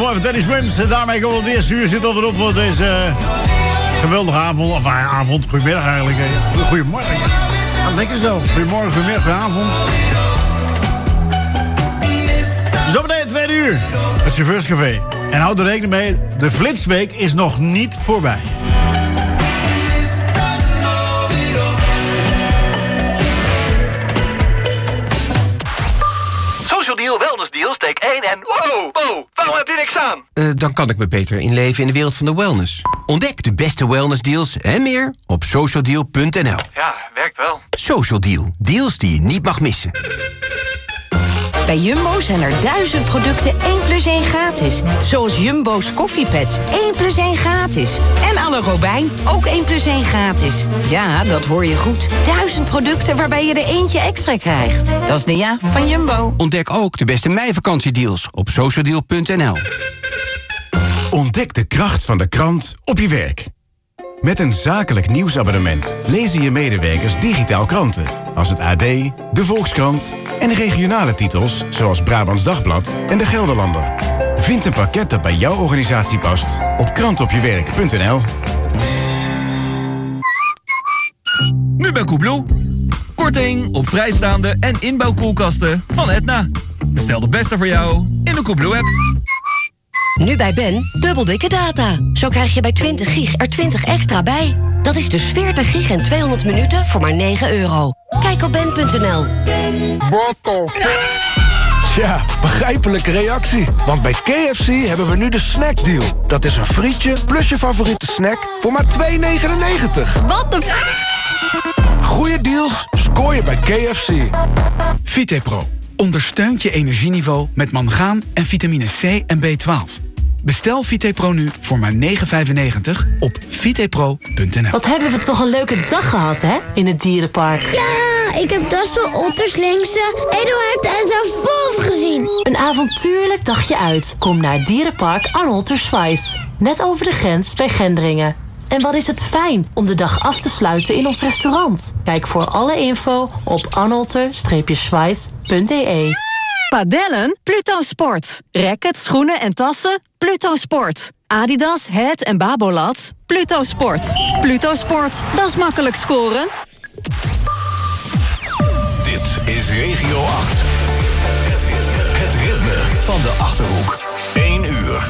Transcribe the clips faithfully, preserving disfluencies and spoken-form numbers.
even Teddy Swims. En daarmee komen we het eerste uur zitten erop voor deze uh, geweldige avond. Of uh, avond, goedemiddag eigenlijk. Uh, goedemorgen. Ja, lekker zo. Goedemorgen, goedemiddag, goedenavond. Zometeen het tweede uur. Het Chauffeurscafé. En houd er rekening mee, de Flitsweek is nog niet voorbij. Social Deal, Wellness Deal, steek één en... Wow, wow, waarom heb je niks aan? Uh, dan kan ik me beter inleven in de wereld van de wellness. Ontdek de beste wellness deals en meer op social deal punt n l. Ja, werkt wel. Social Deal, deals die je niet mag missen. Bij Jumbo zijn er duizend producten één plus één gratis. Zoals Jumbo's koffiepads, één plus één gratis. En alle Robijn, ook één plus één gratis. Ja, dat hoor je goed. Duizend producten waarbij je er eentje extra krijgt. Dat is de ja van Jumbo. Ontdek ook de beste meivakantie-deals op social deal punt n l. Ontdek de kracht van de krant op je werk. Met een zakelijk nieuwsabonnement lezen je medewerkers digitaal kranten. Als het A D, de Volkskrant en regionale titels zoals Brabants Dagblad en de Gelderlander. Vind een pakket dat bij jouw organisatie past op krant op je werk punt n l. Nu bij Koebloe. Korting op vrijstaande en inbouwkoelkasten van Etna. Stel de beste voor jou in de Koebloe-app. Nu bij Ben, dubbel dikke data. Zo krijg je bij twintig gig er twintig extra bij. Dat is dus veertig gig en tweehonderd minuten voor maar negen euro. Kijk op ben punt n l. Tja, begrijpelijke reactie. Want bij K F C hebben we nu de snackdeal. Dat is een frietje plus je favoriete snack voor maar twee negenennegentig. Wat de f... Goeie deals scoor je bij K F C. Vitepro ondersteunt je energieniveau met mangaan en vitamine C en B twaalf. Bestel Vitepro nu voor maar negen vijfennegentig op vitepro punt n l. Wat hebben we toch een leuke dag gehad, hè? In het dierenpark. Ja, ik heb Dassel, Otters, Lynxen, Eduard en zelfs Wolf gezien. Een avontuurlijk dagje uit. Kom naar Dierenpark Arnolter-Schwijz. Net over de grens bij Gendringen. En wat is het fijn om de dag af te sluiten in ons restaurant. Kijk voor alle info op arnolter schwijz punt d e. Padellen? Pluto Sport. Rackets, schoenen en tassen? Pluto Sport. Adidas, Het en Babolat? Pluto Sport. Pluto Sport, dat is makkelijk scoren. Dit is Regio acht. Het ritme van de Achterhoek. één uur.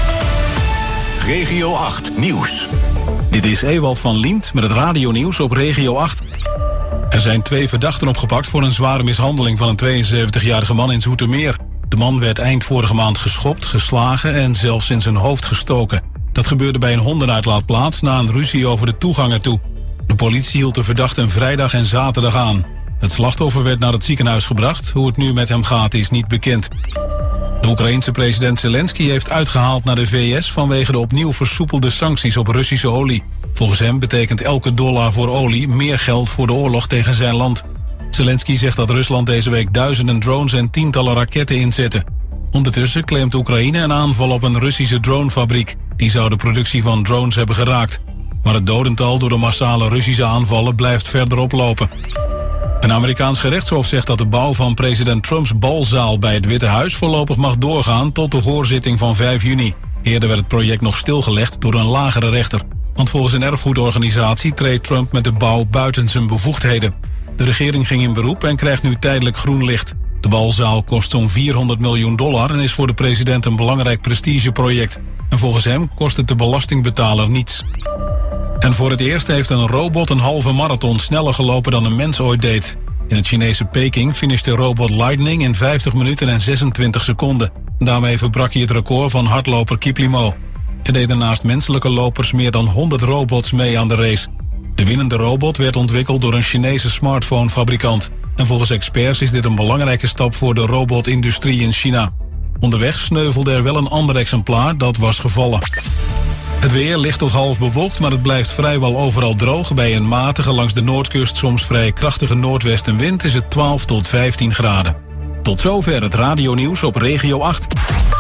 Regio acht Nieuws. Dit is Ewald van Liemt met het radionieuws op Regio acht. Er zijn twee verdachten opgepakt voor een zware mishandeling van een tweeënzeventigjarige man in Zoetermeer. De man werd eind vorige maand geschopt, geslagen en zelfs in zijn hoofd gestoken. Dat gebeurde bij een hondenuitlaatplaats na een ruzie over de toegang ertoe. De politie hield de verdachte vrijdag en zaterdag aan. Het slachtoffer werd naar het ziekenhuis gebracht. Hoe het nu met hem gaat is niet bekend. De Oekraïense president Zelensky heeft uitgehaald naar de V S vanwege de opnieuw versoepelde sancties op Russische olie. Volgens hem betekent elke dollar voor olie meer geld voor de oorlog tegen zijn land. Zelensky zegt dat Rusland deze week duizenden drones en tientallen raketten inzette. Ondertussen claimt Oekraïne een aanval op een Russische dronefabriek. Die zou de productie van drones hebben geraakt. Maar het dodental door de massale Russische aanvallen blijft verder oplopen. Een Amerikaans gerechtshof zegt dat de bouw van president Trumps balzaal bij het Witte Huis voorlopig mag doorgaan tot de hoorzitting van vijf juni. Eerder werd het project nog stilgelegd door een lagere rechter. Want volgens een erfgoedorganisatie treedt Trump met de bouw buiten zijn bevoegdheden. De regering ging in beroep en krijgt nu tijdelijk groen licht. De balzaal kost zo'n vierhonderd miljoen dollar en is voor de president een belangrijk prestigeproject. En volgens hem kost het de belastingbetaler niets. En voor het eerst heeft een robot een halve marathon sneller gelopen dan een mens ooit deed. In het Chinese Peking finishte robot Lightning in vijftig minuten en zesentwintig seconden. Daarmee verbrak hij het record van hardloper Kiplimo. Er deden naast menselijke lopers meer dan honderd robots mee aan de race. De winnende robot werd ontwikkeld door een Chinese smartphonefabrikant. En volgens experts is dit een belangrijke stap voor de robotindustrie in China. Onderweg sneuvelde er wel een ander exemplaar dat was gevallen. Het weer ligt tot half bewolkt, maar het blijft vrijwel overal droog. Bij een matige, langs de noordkust soms vrij krachtige noordwestenwind is het twaalf tot vijftien graden. Tot zover het radionieuws op Regio acht.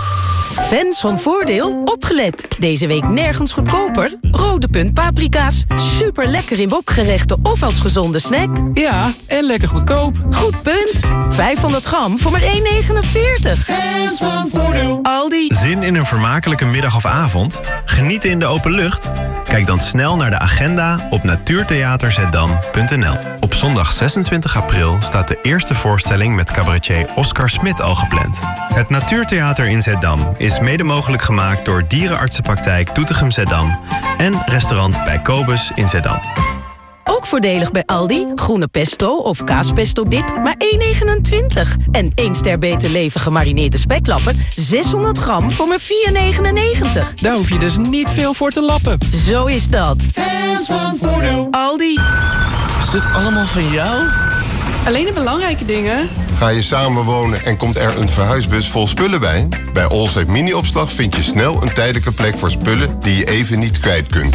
Fans van Voordeel, opgelet. Deze week nergens goedkoper. Rode punt paprika's. Super lekker in wokgerechten of als gezonde snack. Ja, en lekker goedkoop. Goed punt. vijfhonderd gram voor maar één negenenveertig. Fans van Voordeel. Aldi. Zin in een vermakelijke middag of avond? Genieten in de open lucht? Kijk dan snel naar de agenda op natuurtheaterzeddam punt n l. Op zondag zesentwintig april staat de eerste voorstelling met cabaretier Oscar Smit al gepland. Het Natuurtheater in Zeddam is mede mogelijk gemaakt door Dierenartsenpraktijk Doetinchem Zeddam en restaurant Bij Kobus in Zeddam. Ook voordelig bij Aldi. Groene pesto of kaaspesto dip, maar één negenentwintig. En één ster beter leven gemarineerde speklappen, zeshonderd gram voor maar vier negenennegentig. Daar hoef je dus niet veel voor te lappen. Zo is dat. Fans van Voordeel. Aldi. Is dit allemaal van jou? Alleen de belangrijke dingen. Ga je samenwonen en komt er een verhuisbus vol spullen bij? Bij Allsafe Mini-opslag vind je snel een tijdelijke plek voor spullen die je even niet kwijt kunt.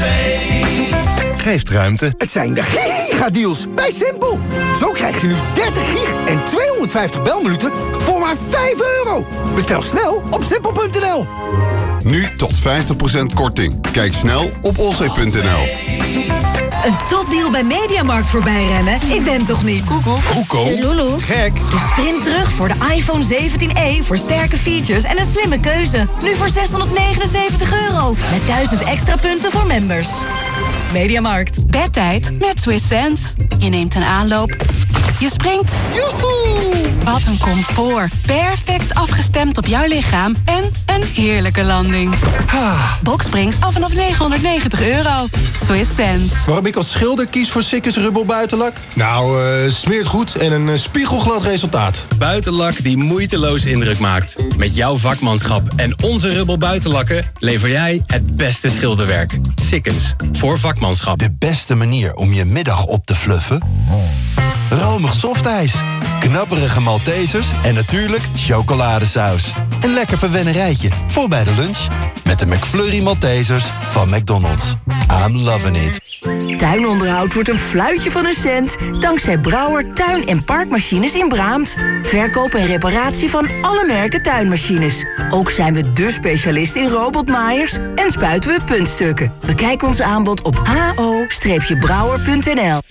Geeft ruimte. Het zijn de gigadeals bij Simpel. Zo krijg je nu dertig gig en tweehonderdvijftig belminuten voor maar vijf euro. Bestel snel op simpel punt n l. Nu tot vijftig procent korting. Kijk snel op allsafe punt n l. Een topdeal bij Mediamarkt voorbij rennen? Ik ben toch niet? Koekoek. Koeko. De Lulu. Gek. Dus sprint terug voor de iPhone zeventien e voor sterke features en een slimme keuze. Nu voor zeshonderdnegenenzeventig euro. Met duizend extra punten voor members. Mediamarkt. Bedtijd met Swiss Sense. Je neemt een aanloop. Je springt. Joehoe! Wat een comfort. Perfect afgestemd op jouw lichaam. En een heerlijke landing. Boxsprings af vanaf negenhonderdnegentig euro. Swiss Sense. Waarom ik als schilder kies voor Sikkes Rubbel Buitenlak? Nou, uh, smeert goed en een uh, spiegelglad resultaat. Buitenlak die moeiteloos indruk maakt. Met jouw vakmanschap en onze Rubbel Buitenlakken lever jij het beste schilderwerk. Sikkens. Voor vakmanschap. De beste manier om je middag op te fluffen? Romig softijs, knapperige Maltesers en natuurlijk chocoladesaus. Een lekker verwennerijtje voor bij de lunch. Met de McFlurry Maltesers van McDonald's. I'm loving it. Tuinonderhoud wordt een fluitje van een cent dankzij Brouwer Tuin- en Parkmachines in Braamt. Verkoop en reparatie van alle merken tuinmachines. Ook zijn we dé specialist in robotmaaiers en spuiten we puntstukken. Bekijk ons aanbod op h o brouwer punt n l.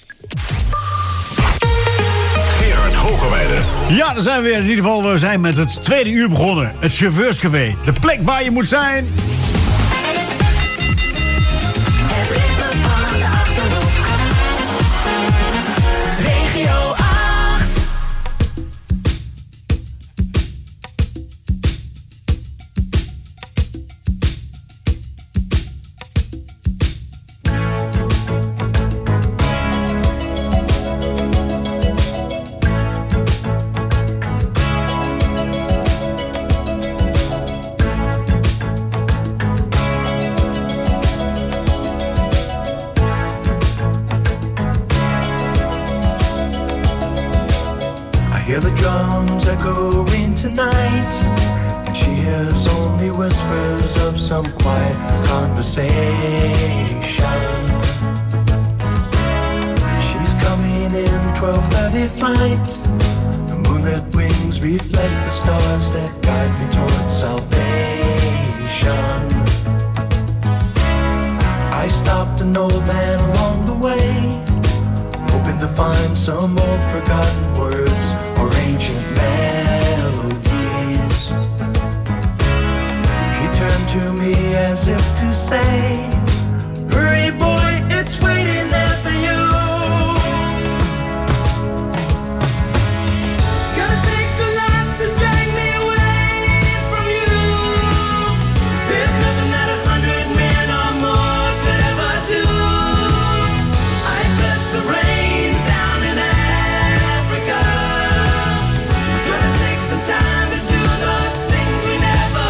Gerard Hogerweide. Ja, daar zijn we weer. In ieder geval, we zijn met het tweede uur begonnen. Het chauffeurscafé. De plek waar je moet zijn. Regio acht. Hear the drums echoing tonight, and she hears only whispers of some quiet conversation. She's coming in twelve thirty flight. The moonlit wings reflect the stars that guide me towards salvation. I stopped an old man along the way, hoping to find some old forgotten words or ancient melodies. He turned to me as if to say, hurry boy, it's waiting there for you. Gonna take a lot to drag me away from you. There's nothing that a hundred men or more could ever do. I bless the rains down in Africa. Gonna take some time to do the things we never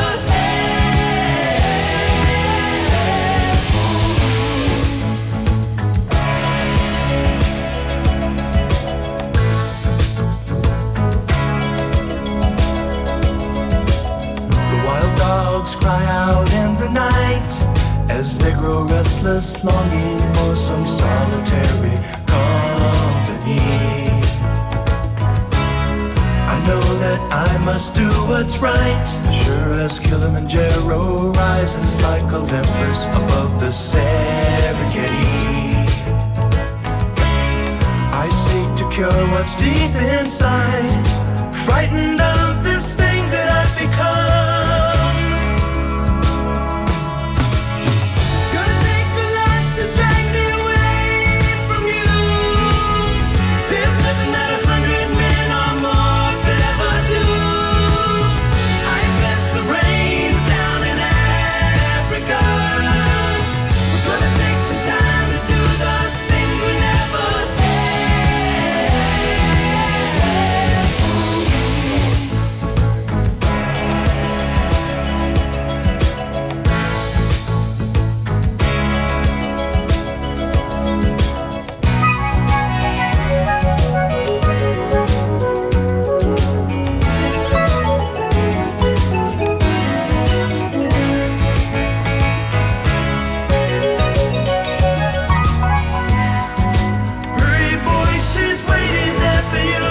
The wild dogs cry out in the night as they grow restless, longing for some solitary company. I know that I must do what's right. Sure as Kilimanjaro rises like Olympus above the Serengeti. I seek to cure what's deep inside, frightened of this thing that I've become. Gonna take a lot to drag me away from you. There's nothing that a hundred men or more could ever do. I bless the rains down in Africa. We're gonna take some time to do the things we never Hurry, boy, she's waiting there for you.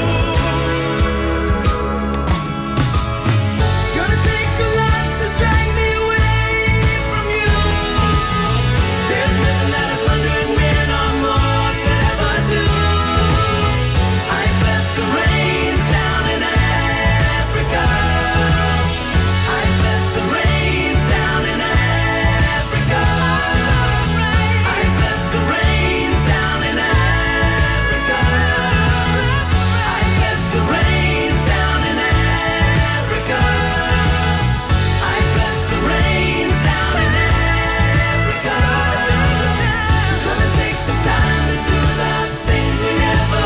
Gonna take a lot to drag me away from you. There's nothing that a hundred men or more could ever do. I bless the rains down in Africa. I bless the rains down in Africa. I bless the rains down in Africa. I bless the rains down in Africa. I bless the rains down in Africa. We're gonna take some time to do the things we never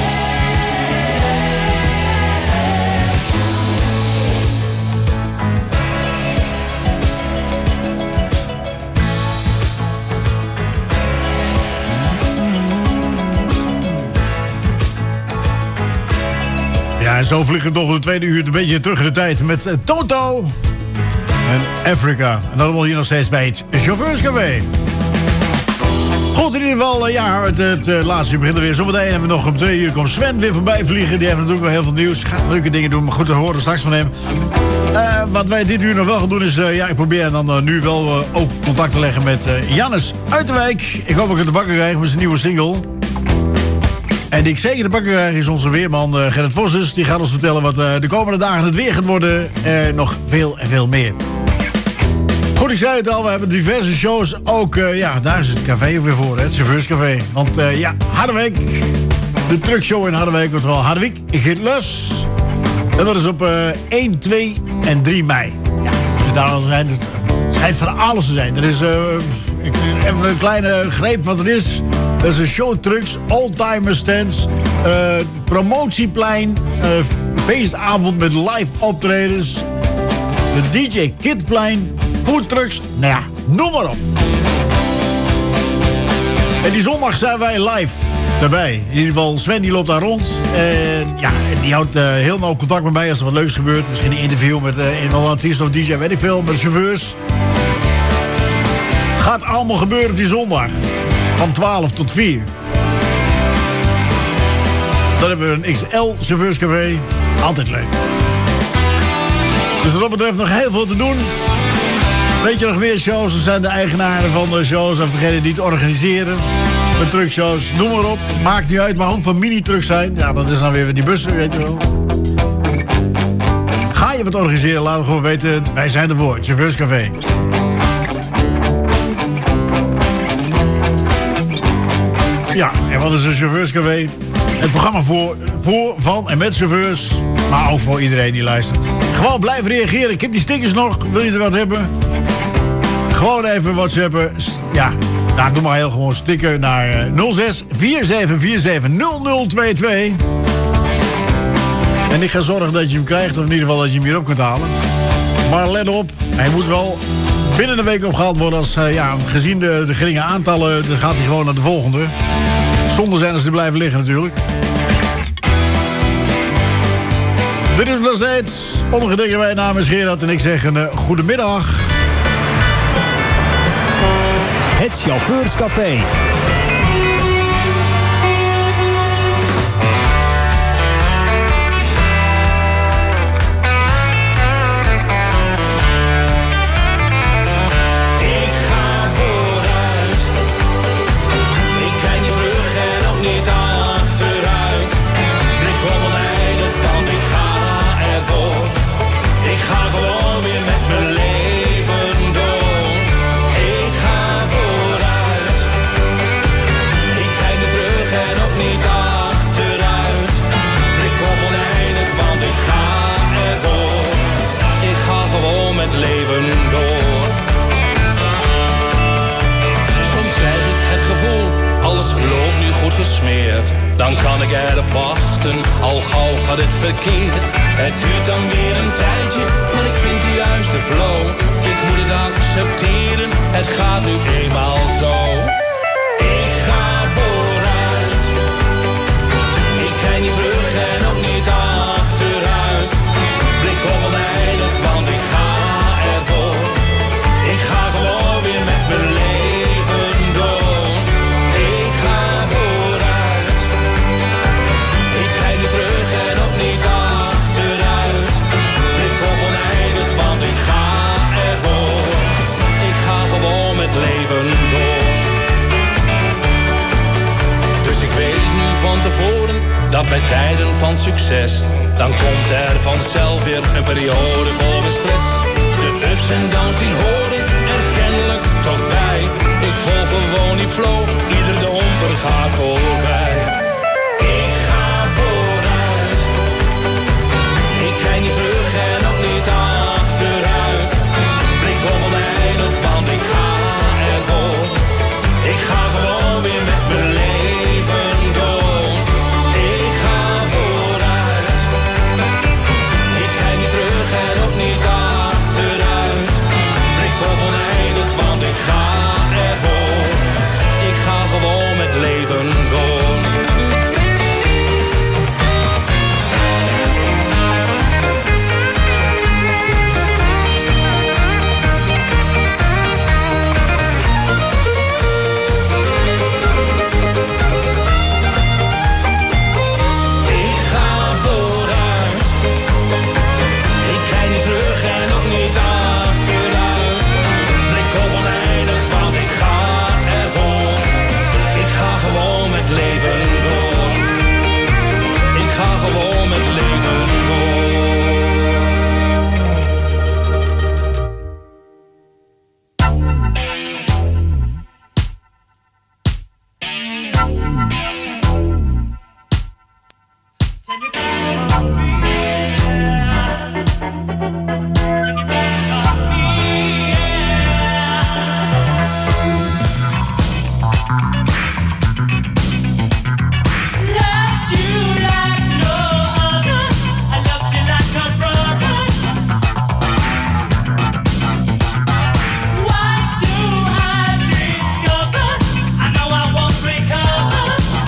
Ja, en zo vliegen we toch de tweede uur een beetje terug in de tijd met eh, Toto en Africa. En dat allemaal hier nog steeds bij het Chauffeurscafé. Goed, in ieder geval, eh, ja, het, het eh, laatste uur begint er weer. Zometeen hebben we nog om twee uur komt Sven weer voorbij vliegen. Die heeft natuurlijk wel heel veel nieuws. Gaat leuke dingen doen, maar goed, we horen straks van hem. Eh, wat wij dit uur nog wel gaan doen is, uh, ja, ik probeer dan uh, nu wel uh, ook contact te leggen met uh, Jannes uit de wijk. Ik hoop dat ik het te bakken krijg met zijn nieuwe single. En die ik zeker te pakken krijg is onze weerman uh, Gerrit Vossers. Die gaat ons vertellen wat uh, de komende dagen het weer gaat worden. Uh, nog veel en veel meer. Goed, ik zei het al, we hebben diverse shows. Ook, uh, ja, daar is het café ook weer voor, hè, het Chauffeurscafé. Want uh, ja, Harderwijk, de truckshow in Harderwijk, oftewel Harderwijk, Gitlus. En dat is op uh, één, twee en drie mei. Ja, als je daar al zijn, het schijnt van alles te zijn. Er is uh, even een kleine greep wat er is. Dat is een show trucks, oldtimer stands, uh, promotieplein, uh, feestavond met live optredens, de D J Kidplein, foodtrucks, nou ja, noem maar op. En die zondag zijn wij live daarbij. In ieder geval, Sven die loopt daar rond. En ja, die houdt uh, heel nauw contact met mij als er wat leuks gebeurt. Misschien een interview met uh, een of andere artiest of D J, weet ik veel, met de chauffeurs. Gaat allemaal gebeuren op die zondag. Van twaalf tot vier. Dan hebben we een X L chauffeurscafé. Altijd leuk. Dus wat dat betreft nog heel veel te doen. Weet je nog meer shows? Er zijn de eigenaren van de shows of degenen die het organiseren. De truckshows, noem maar op. Maakt niet uit, maar ook van mini-trucks zijn. Ja, dat is dan weer die bussen, weet je wel. Ga je wat organiseren, laat het gewoon weten. Wij zijn ervoor, het chauffeurscafé. Ja, en wat is een chauffeurscafé? Het programma voor, voor, van en met chauffeurs. Maar ook voor iedereen die luistert. Gewoon blijf reageren. Ik heb die stickers nog. Wil je er wat hebben? Gewoon even whatsappen. Ja, nou, doe maar heel gewoon sticker naar nul zes vier zeven vier zeven nul nul twee twee. En ik ga zorgen dat je hem krijgt. Of in ieder geval dat je hem hier op kunt halen. Maar let op, hij moet wel binnen een week opgehaald worden. Als, uh, ja, gezien de, de geringe aantallen, dan gaat hij gewoon naar de volgende. Zonder zijn als die blijven liggen natuurlijk. Dit is nog steeds Ongedierte. Mijn naam is Gerard en ik zeg een uh, goedemiddag. Het Chauffeurscafé. gesmeerd. Dan kan ik erop wachten, al gauw gaat het verkeerd. Het duurt dan weer een tijdje, maar ik vind de juiste flow. Ik moet het accepteren, het gaat nu eenmaal zo. Ik ga vooruit, ik kijk niet terug en ook niet achteruit. Blik op oneindig, want ik ga ervoor. Ik ga gewoon weer met mijn leven door. Ik ga vooruit, ik kijk niet terug en ook niet achteruit. Blik op oneindig, want ik ga ervoor. Ik ga gewoon met leven door. Dus ik weet nu van tevoren dat bij tijden van succes, dan komt er vanzelf weer een periode vol stress. De ups en downs die horen er kennelijk toch bij. Ik volg gewoon die flow, ieder domper gaat voorbij. Ik ga vooruit, ik kijk niet terug en ook niet achteruit. Blik op oneindig, want ik ga ervoor. Ik ga gewoon weer met mijn leven door. Ik ga vooruit, ik kijk niet terug en ook niet achteruit. Blik op oneindig, want ik ga ervoor. Ik ga gewoon met leven door. Ik ga vooruit, ik kijk niet terug en ook niet achteruit. Blik op oneindig, want ik ga ervoor. Ik ga gewoon met leven door. Ik ga gewoon met leven door. Loved you like no other. I loved you like a brother. What do I discover? I know I won't recover.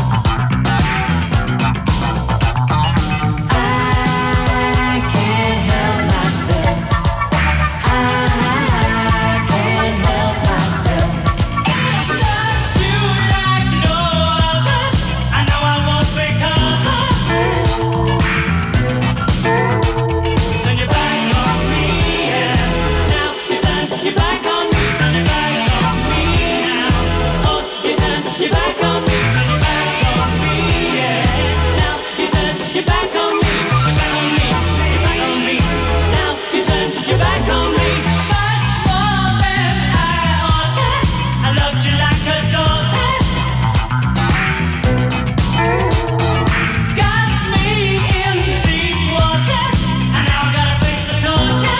I can't help myself. I can't help myself. Loved you like no other. I know I won't recover. Turn your back on me, yeah. Now you turn your back on me. Turn your back on me now. Oh, you turn your back on me. Turn your back on me, yeah. Now you turn your back on me. Your back on me. Your back on me. Now you turn your back on me. Much more than I ought to. I loved you like a daughter. Got me in deep water, and now I gotta face the torture.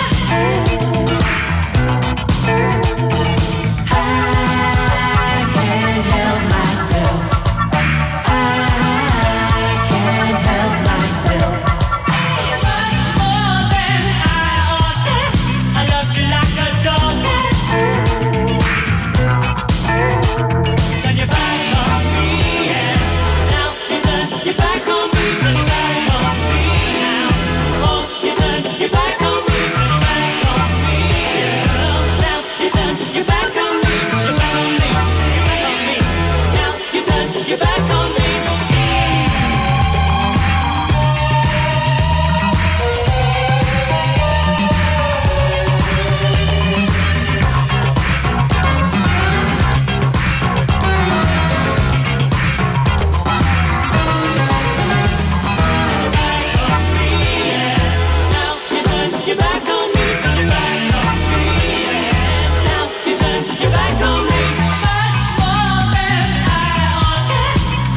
I can't help myself. I can't help myself. Much more than I ought to. I loved you like a daughter. Turn your back on me, yeah. Now you turn your back on me. Turn your back on me now. Oh, you turn your back on me. Turn your back on me, yeah. Now you turn your back on me. Your back on me. Your back on me. Now you turn your back on me. Your back on me, turn your back on me, yeah. Now you turn your back on me. Much more than I ought to.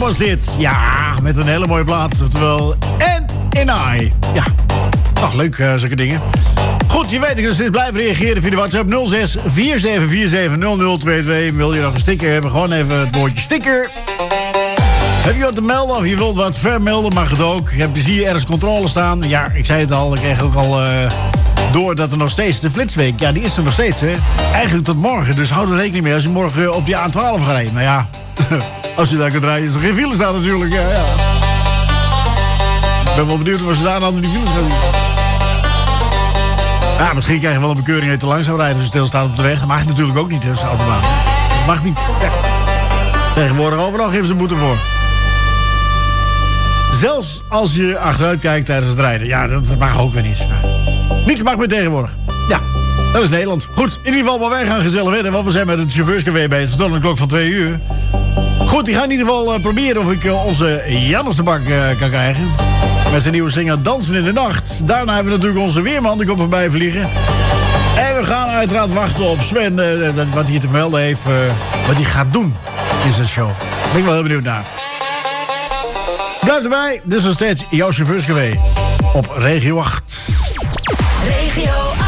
was dit. Ja, met een hele mooie plaat. Oftewel, And in I. Ja, ach, leuk, uh, zulke dingen. Goed, je weet, dus blijf reageren via de WhatsApp nul zes vier zeven vier zeven nul nul twee twee. Wil je nog een sticker hebben? Gewoon even het woordje sticker. Heb je wat te melden of je wilt wat vermelden, mag het ook. Heb je, zie je ergens controle staan? Ja, ik zei het al, ik kreeg ook al uh, door dat er nog steeds de flitsweek, ja, die is er nog steeds, hè. Eigenlijk tot morgen, dus houd er rekening mee als je morgen op die A twaalf gaat rijden. Nou ja, als je daar kunt rijden, is er geen file staan natuurlijk, ja, ja. Ik ben wel benieuwd of ze daar dan die files gaan doen. Ja, misschien krijg je wel een bekeuring dat je te langzaam rijdt als je stilstaat op de weg. Dat mag natuurlijk ook niet, dus de autobaan. Dat mag niet. Ja. Tegenwoordig overal geven ze een boete voor. Zelfs als je achteruit kijkt tijdens het rijden. Ja, dat mag ook weer niet. Niets mag meer tegenwoordig. Ja, dat is Nederland. Goed, in ieder geval, maar wij gaan gezellig verder. Want we zijn met het chauffeurscafé bezig tot een klok van twee uur. Goed, ik ga in ieder geval uh, proberen of ik uh, onze Jannes de Bak uh, kan krijgen. Met zijn nieuwe zinger Dansen in de Nacht. Daarna hebben we natuurlijk onze weerman, die komt voorbij vliegen. En we gaan uiteraard wachten op Sven, uh, dat, wat hij te melden heeft. Uh, wat hij gaat doen in zijn show. Daar ben ik wel heel benieuwd naar. Blijf erbij, dit is nog steeds jouw chauffeurscafé op Regio acht. Regio acht.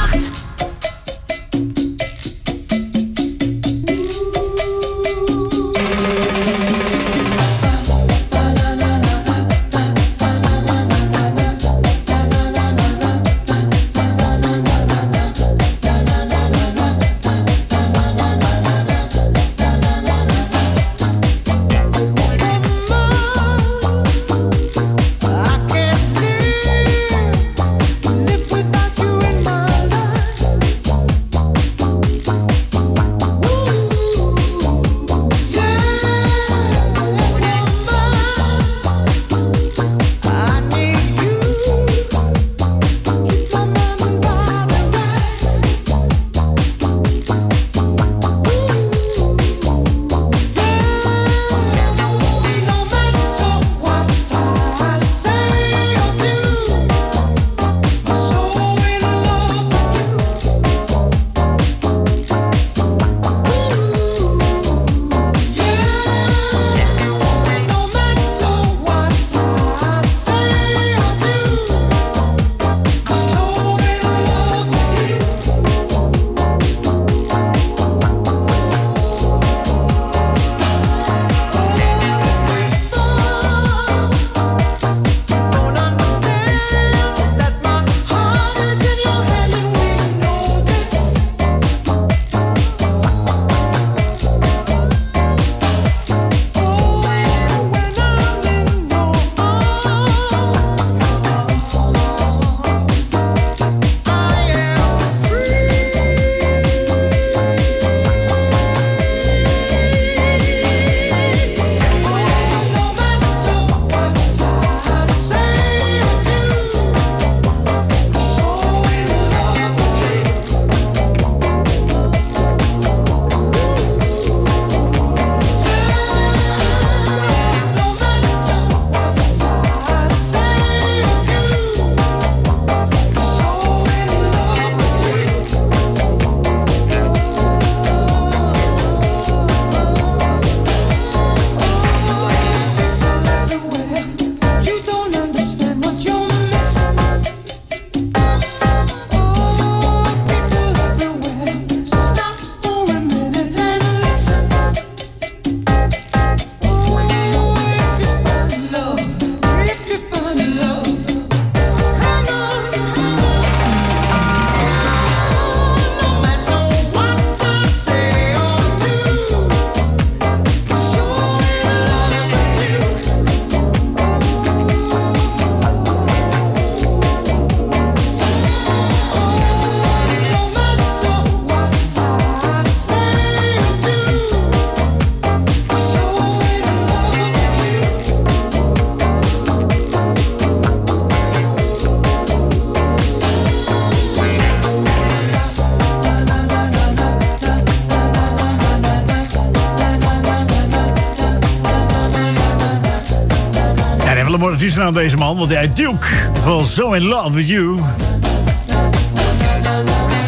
Artiesten aan deze man, want hij Duke was So In Love With You.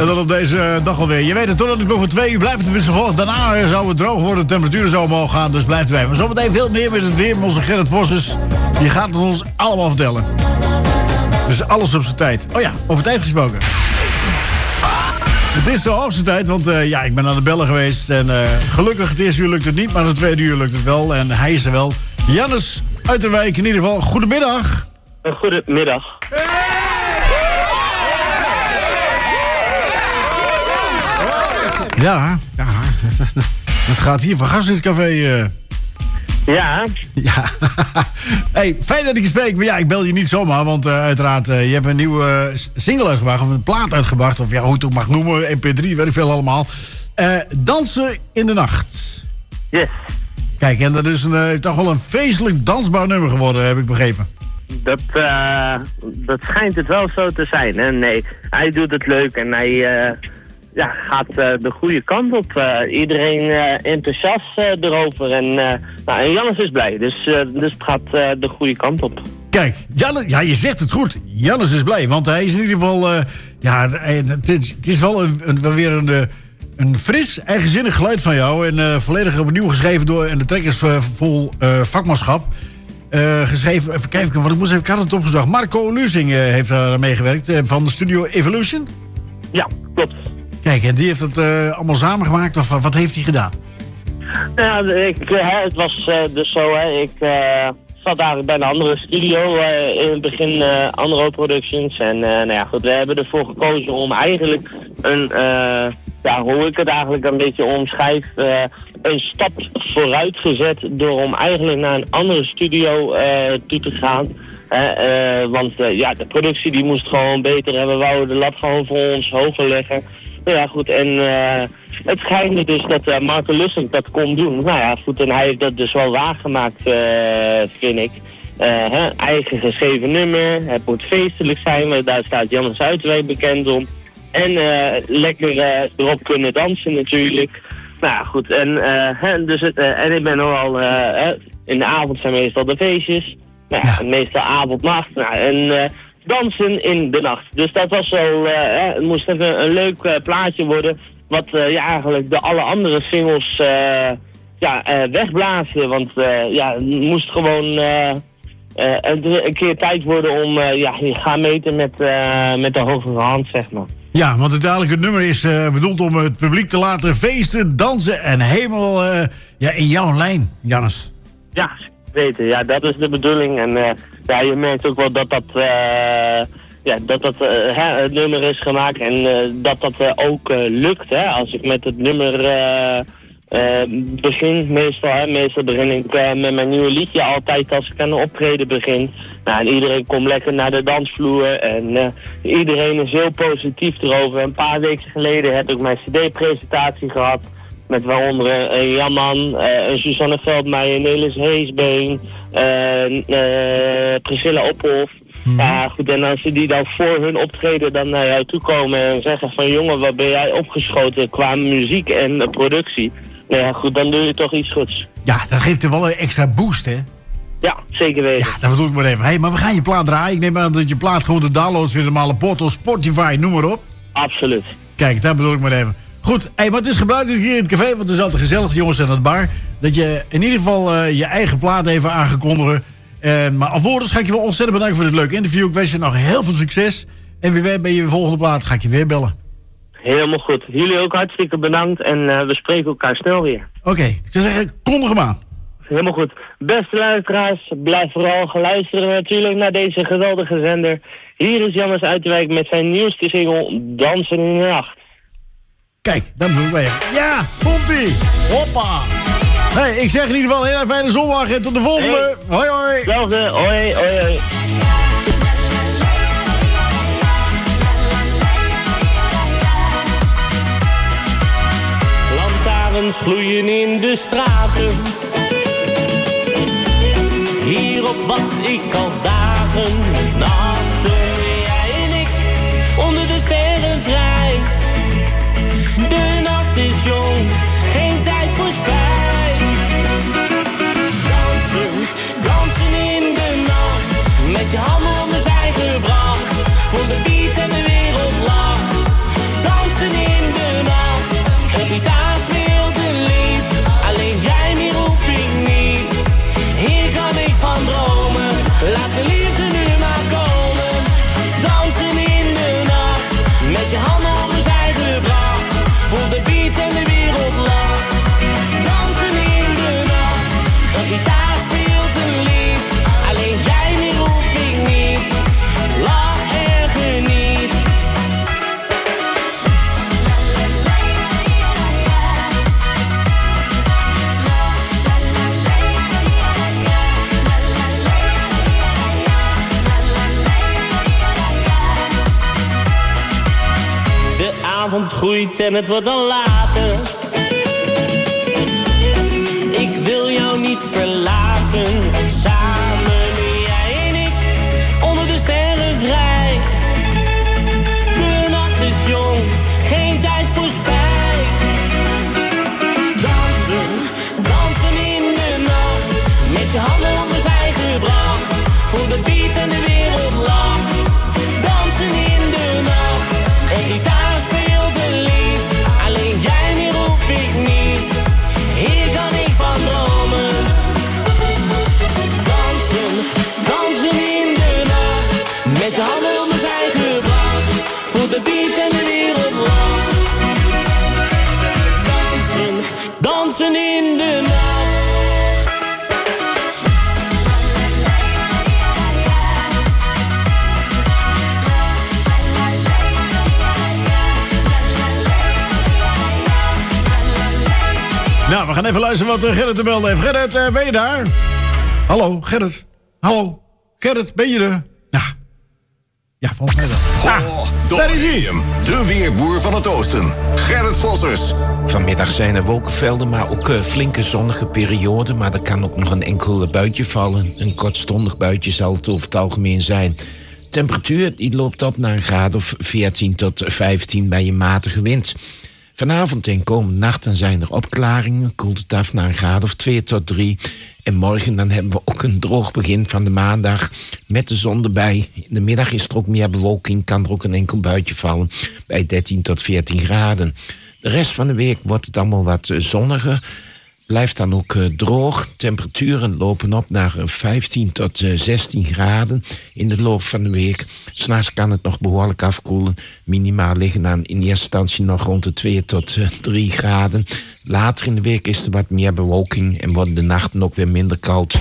En dan op deze dag alweer. Je weet het, totdat ik over twee uur blijft het wisselvallig. Daarna zou het droog worden, de temperaturen zou omhoog gaan. Dus blijft wij. Maar zometeen veel meer met het weer. Met onze Gerrit Vossers. Die gaat het ons allemaal vertellen. Dus alles op zijn tijd. Oh ja, over tijd gesproken. Het is de hoogste tijd, want uh, ja, ik ben aan de bellen geweest. En uh, gelukkig, het eerste uur lukt het niet, maar het tweede uur lukt het wel. En hij is er wel. Jannes Uiterwijk in ieder geval. Goedemiddag. Goedemiddag. Ja, ja. Het gaat hier van gas in het café. Uh. Ja. Ja. Hey, fijn dat ik je spreek. Maar ja, ik bel je niet zomaar, want uh, uiteraard, uh, je hebt een nieuwe uh, single uitgebracht, of een plaat uitgebracht, of ja, hoe je het ook mag noemen, M P drie, weet ik veel allemaal. Uh, Dansen in de Nacht. Yes. Kijk, en dat is een, uh, toch wel een feestelijk dansbaar nummer geworden, heb ik begrepen. Dat, uh, dat schijnt het wel zo te zijn, hè? Nee, hij doet het leuk en hij uh, ja, gaat uh, de goede kant op. Uh, iedereen uh, enthousiast uh, erover en, uh, nou, en Jannes is blij, dus, uh, dus het gaat uh, de goede kant op. Kijk, Jannes, ja, je zegt het goed. Jannes is blij, want hij is in ieder geval, uh, ja, het is, het is wel een, een, wel weer een... Een fris, eigenzinnig geluid van jou. En uh, volledig opnieuw geschreven door... En de track is uh, vol uh, vakmanschap. Uh, geschreven, even kijken, wat ik moest even... Ik had het opgezocht. Marco Lusing uh, heeft daar meegewerkt. Uh, van de studio Evolution. Ja, klopt. Kijk, en die heeft het uh, allemaal samengemaakt. Of uh, wat heeft hij gedaan? Ja, ik, uh, het was uh, dus zo, hè. Ik uh, zat eigenlijk bij een andere studio. Uh, in het begin uh, Andro Productions. En uh, nou ja, goed, we hebben ervoor gekozen om eigenlijk een... Uh, Ja, hoe ik het eigenlijk een beetje omschrijf, uh, een stap vooruit gezet door om eigenlijk naar een andere studio uh, toe te gaan. Uh, uh, want uh, ja, de productie die moest gewoon beter en we wouden de lat gewoon voor ons hoger leggen. Nou ja, goed, en uh, het schijnt dus dat uh, Marco Lusing dat kon doen. Nou ja, goed, en hij heeft dat dus wel waargemaakt, uh, vind ik. Uh, hè, eigen geschreven nummer, het moet feestelijk zijn, maar daar staat Jannes Uiterwijk bekend om. En uh, lekker uh, erop kunnen dansen natuurlijk. Nou ja, goed. En, uh, hè, dus het, uh, en ik ben nogal... Uh, in de avond zijn meestal de feestjes. Nou ja, meestal avond, nacht. Nou, en uh, dansen in de nacht. Dus dat was wel... Uh, hè, het moest even een leuk uh, plaatje worden. Wat uh, ja, eigenlijk de alle andere singles uh, ja, uh, wegblazen. Want uh, ja, het moest gewoon... Uh, uh, een, een keer tijd worden om... Uh, ja, je gaat meten met, uh, met de hogere hand, zeg maar. Ja, want uiteindelijk het nummer is uh, bedoeld om het publiek te laten feesten, dansen en helemaal uh, ja, in jouw lijn, Jannes. Ja, weten. Ja, dat is de bedoeling. En uh, ja, je merkt ook wel dat dat, uh, ja, dat, dat uh, hè, het nummer is gemaakt en uh, dat dat uh, ook uh, lukt. Hè? Als ik met het nummer uh, uh, begin, meestal, hè, meestal begin ik uh, met mijn nieuwe liedje altijd als ik aan een optreden begin. Nou, en iedereen komt lekker naar de dansvloer en uh, iedereen is heel positief erover. Een paar weken geleden heb ik mijn cd-presentatie gehad met waaronder een Jamman, uh, een Suzanne Veldmeijer, een Elis Heesbeen, uh, uh, Priscilla Ophoff. Mm. Ja, goed, en als ze die dan voor hun optreden dan naar jou toe komen en zeggen van jongen, wat ben jij opgeschoten qua muziek en uh, productie. Nou ja, goed, dan doe je toch iets goeds. Ja, dat geeft er wel een extra boost, hè? Ja, zeker weten. Ja, dat bedoel ik maar even. Hé, hey, maar we gaan je plaat draaien. Ik neem aan dat je plaat gewoon de downloads weer normale portal, Spotify, noem maar op. Absoluut. Kijk, dat bedoel ik maar even. Goed, hey, maar het is gebruikelijk hier in het café, want het is altijd gezellig, jongens, aan het bar. Dat je in ieder geval uh, je eigen plaat even aangekondigen. Uh, maar alvorens ga ik je wel ontzettend bedanken voor dit leuke interview. Ik wens je nog heel veel succes. En wie weet bij je volgende plaat ga ik je weer bellen. Helemaal goed. Jullie ook hartstikke bedankt en uh, we spreken elkaar snel weer. Oké, okay, ik zou zeggen, kondig hem aan. Helemaal goed. Beste luisteraars, blijf vooral geluisteren natuurlijk naar deze geweldige zender. Hier is Jannes Uiterwijk met zijn nieuwste single Dansen in de Nacht. Kijk, dat bedoel ik weer. Ja, komt-ie. Hoppa. Hey, ik zeg in ieder geval een hele fijne zondag en tot de volgende. Hey. Hoi, hoi. Hetzelfde. Hoi, hoi, hoi. Lantaarns gloeien in de straten. Hierop wacht ik al dagen, nachten. Jij en ik onder de sterren vrij. De nacht is jong, geen tijd voor spijt. Dansen, dansen in de nacht. Met je handen om de zij gebracht. Voor de beat en de wereld lacht. Dansen. avond groeit en het wordt al later. Ik wil jou niet verlaten. Samen jij en ik onder de sterren vrij. De nacht is jong, geen tijd voor spijt. Dansen, dansen in de nacht. Met je handen onder zij gebracht. Voor de beat en de wereld lacht. Dansen in de nacht. Een gitaar speelt een lied. Alleen jij meer hoef ik niet. Hier kan ik van dromen. Dansen, dansen in de nacht. Met je handen onder zij gebracht. Voor de beat en de wereld lacht. Dansen, dansen in de nacht. Nou, we gaan even luisteren wat uh, Gerrit te melden heeft. Gerrit, uh, ben je daar? Hallo, Gerrit. Hallo. Gerrit, ben je er? Nou. Ja, volgens mij wel. Oh, daar is hij. De weerboer van het oosten. Gerrit Vossers. Vanmiddag zijn er wolkenvelden, maar ook uh, flinke zonnige perioden. Maar er kan ook nog een enkel buitje vallen. Een kortstondig buitje zal het over het algemeen zijn. Temperatuur die loopt op naar een graad of veertien tot vijftien bij een matige wind. Vanavond en komende nacht dan zijn er opklaringen. Koelt het af naar een graad of twee tot drie. En morgen dan hebben we ook een droog begin van de maandag. Met de zon erbij. In de middag is er ook meer bewolking. Kan er ook een enkel buitje vallen. Bij dertien tot veertien graden. De rest van de week wordt het allemaal wat zonniger. Blijft dan ook uh, droog. Temperaturen lopen op naar uh, vijftien tot uh, zestien graden in de loop van de week. 'S Nachts kan het nog behoorlijk afkoelen. Minimaal liggen dan in eerste instantie nog rond de twee tot drie graden. Later in de week is er wat meer bewolking en worden de nachten ook weer minder koud.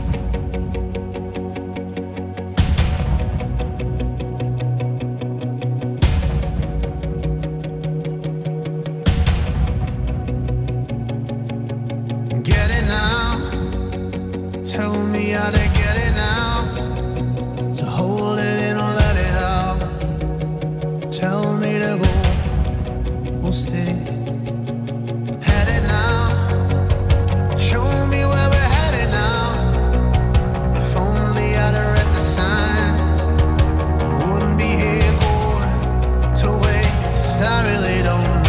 Get it now. Tell me how to get it now. To hold it in or let it out. Tell me to go or stay. Head it now. Show me where we're headed now. If only I'd have read the signs. Wouldn't be here going to waste. I really don't know.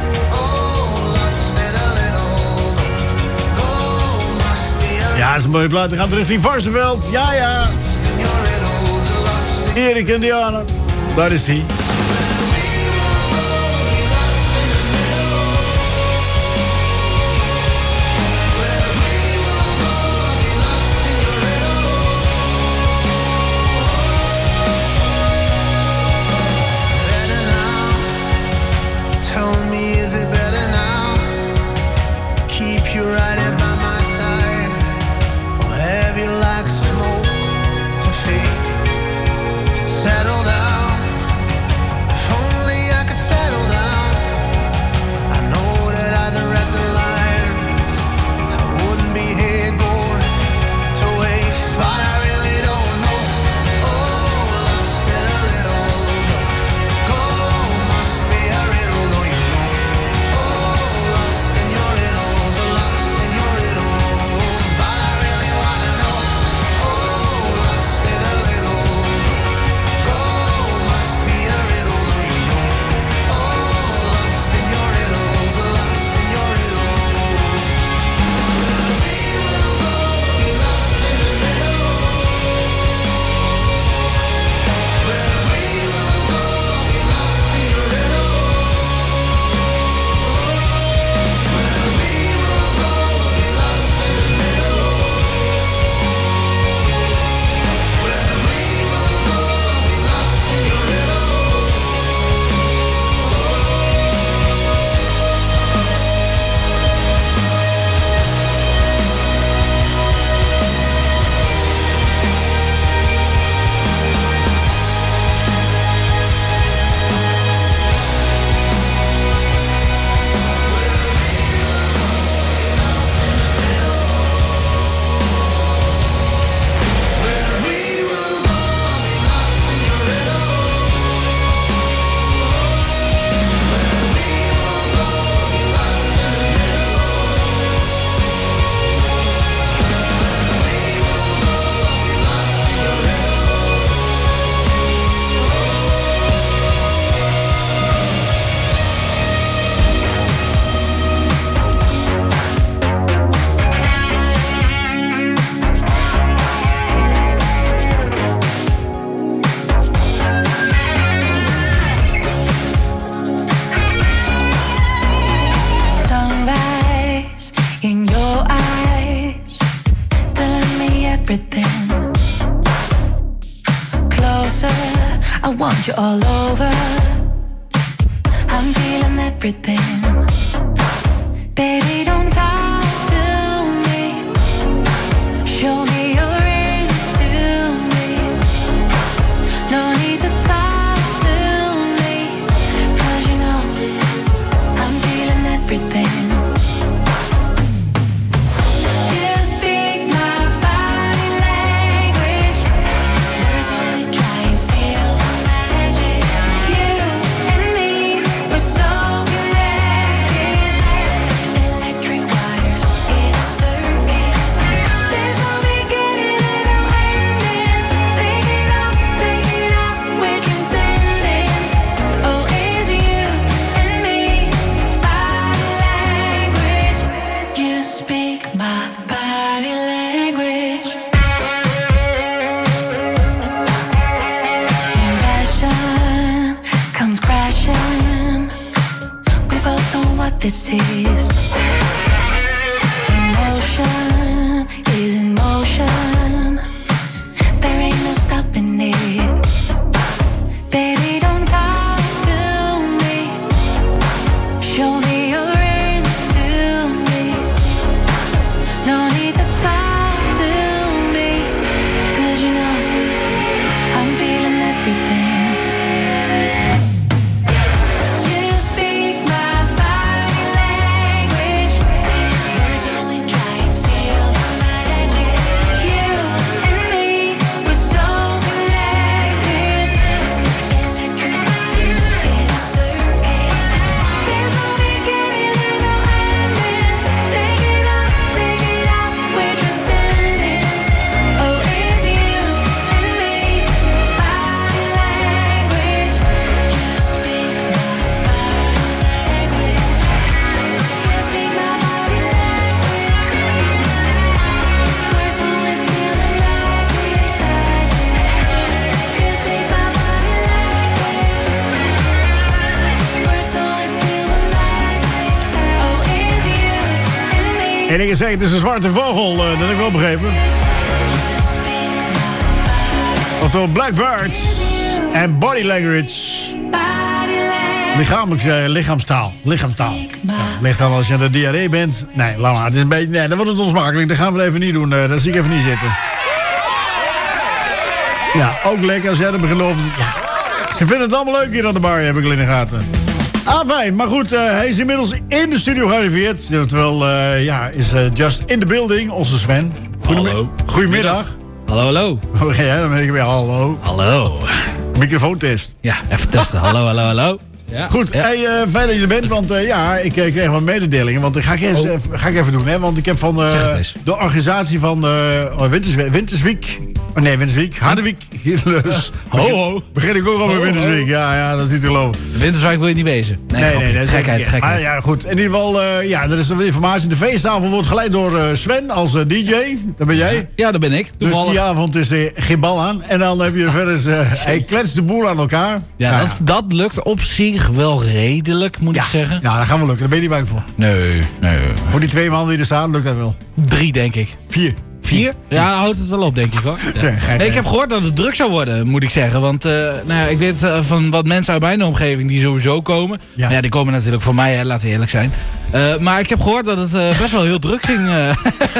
Ja, dat is een mooie plaat. Dan gaat het richting Varsenveld. Ja, ja. Erik en Diana. Daar is hij. Tell me, is it better now? Keep you right by my side. Have you like smoke to fade? Settle down. I want you all over. I'm feeling everything. Baby, don't talk to me. Show me your ring to me. No need to talk to me. Cause you know I'm feeling everything. This is emotion is in motion. There ain't no stopping it. Baby, don't talk to me. Show me your ring to me. No need to talk to me. Cause you know I'm feeling everything. En ik zeg, het is een zwarte vogel, uh, dat heb ik wel begrepen. Oftewel Blackbirds en Body Language. Lichamelijk, uh, lichaamstaal. Lichaamstaal. Ja, ligt dan als je aan de diarree bent. Nee, laat maar. Het is een beetje, nee, dat wordt het onsmakelijk. Dat gaan we even niet doen. Uh, dat zie ik even niet zitten. Ja, ook lekker als jij dat gelooft. Ja. Ze vinden het allemaal leuk hier aan de bar, heb ik al in de gaten. Ah, fijn. Maar goed, uh, hij is inmiddels in de studio gearriveerd. Terwijl, uh, ja, is uh, just in the building, onze Sven. Hallo. Goedemiddag. Hallo, hallo. Oh, ja, dan ben ik weer hallo. Hallo. Microfoontest. Ja, even testen. Hallo, hallo, hallo. Ja. Goed, ja. Hey, uh, fijn dat je er bent, want uh, ja, ik uh, kreeg wat mededelingen. Want dat ga ik, eens, oh. even, ga ik even doen, hè. Want ik heb van uh, de organisatie van uh, Winters, Wintersweek... Oh nee, Wintersweek, Harderwijk, hier dus. Ho, ho. Begin ik ook al met Wintersweek. Ja, ja, dat is niet te geloven. Winterswijk wil je niet wezen. Nee, nee, nee, dat is gekheid, gekheid. Maar ja, goed. In ieder geval, uh, ja, er is nog informatie. De feestavond wordt geleid door uh, Sven als uh, D J. Dat ben jij. Ja, dat ben ik. Dus die avond is er uh, geen bal aan. En dan heb je verder, uh, hij kletst de boel aan elkaar. Ja, nou, dat, ja. dat lukt op zich wel redelijk, moet ja. ik zeggen. Ja, dat gaan we lukken. Daar ben je niet bang voor. Nee, nee. Voor die twee mannen die er staan, lukt dat wel. Drie, denk ik. Vier. Vier? Ja, houdt het wel op, denk ik hoor. Ja. Nee, nee, ik heb gehoord dat het druk zou worden, moet ik zeggen. Want uh, nou ja, ik weet uh, van wat mensen uit mijn omgeving die sowieso komen. Ja. Nou ja, die komen natuurlijk voor mij, hè, laten we eerlijk zijn. Uh, maar ik heb gehoord dat het uh, best wel heel druk ging. Uh,